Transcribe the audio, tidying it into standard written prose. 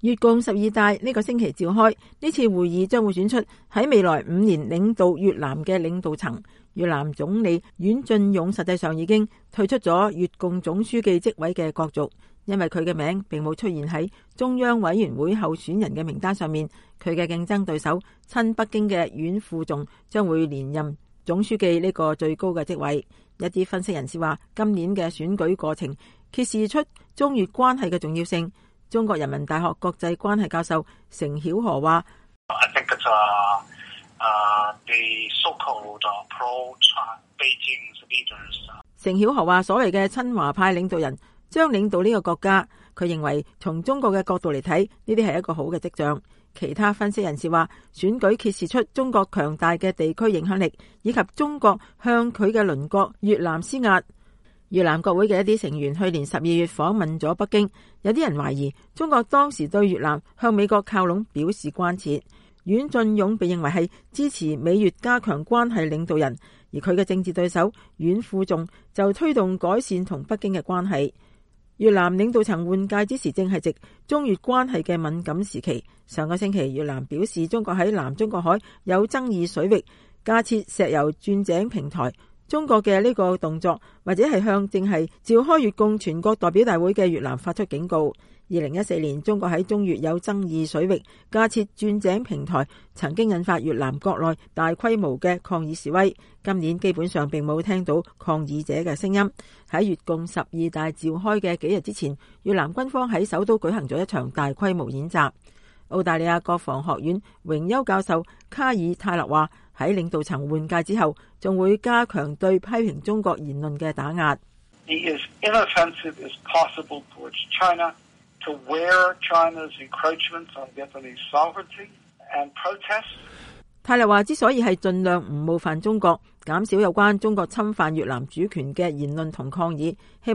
越共12大呢個星期召開，呢次會議將會選出喺未來5年領導越南嘅領導層。越南總理阮晉勇實際上已經退出咗越共總書記職位嘅角逐，因為佢嘅名並冇出現喺中央委員會候選人嘅名單上面。佢嘅競爭對手親北京嘅阮富仲將會連任總書記呢個最高嘅職位。一啲分析人士話，今年嘅選舉過程揭示出中越關係嘅重要性。中國人民大學國際關係教授成曉河話，成曉河話，所謂嘅親華派領導人將領導呢個國家，佢認為從中國嘅角度嚟睇，呢啲係一個好嘅跡象。其他分析人士話，選舉揭示出中國強大嘅地區影響力，以及中國向佢嘅鄰國越南施壓。越南國會嘅一啲成員去年12月訪問咗北京，有啲人懷疑中國當時對越南向美國靠攏表示關切。阮晉勇被認為係支持美越加強關係領導人，而佢嘅政治對手阮富仲就推動改善同北京嘅關係。越南領導層換屆之時正係值中越關係嘅敏感時期。上個星期越南表示，中國喺南中國海有爭議水域架設石油鑽井平台。中國嘅呢個動作或者係向正係召開越共全國代表大會嘅越南發出警告。2014年，中國喺中越有爭議水域架設鑽井平台，曾經引發越南國內大規模嘅抗議示威。今年基本上並冇聽到抗議者嘅聲音。喺越共12大召開嘅幾日之前，越南軍方喺首都舉行咗一場大規模演習。澳大利亞國防學院榮休教授卡爾泰勒話，喺領導層換屆之後，仲會加強對批評中國言論嘅打壓。泰勒話，之所以係盡量唔冒犯中國，減少有關中國侵犯越南主權嘅言論同抗議，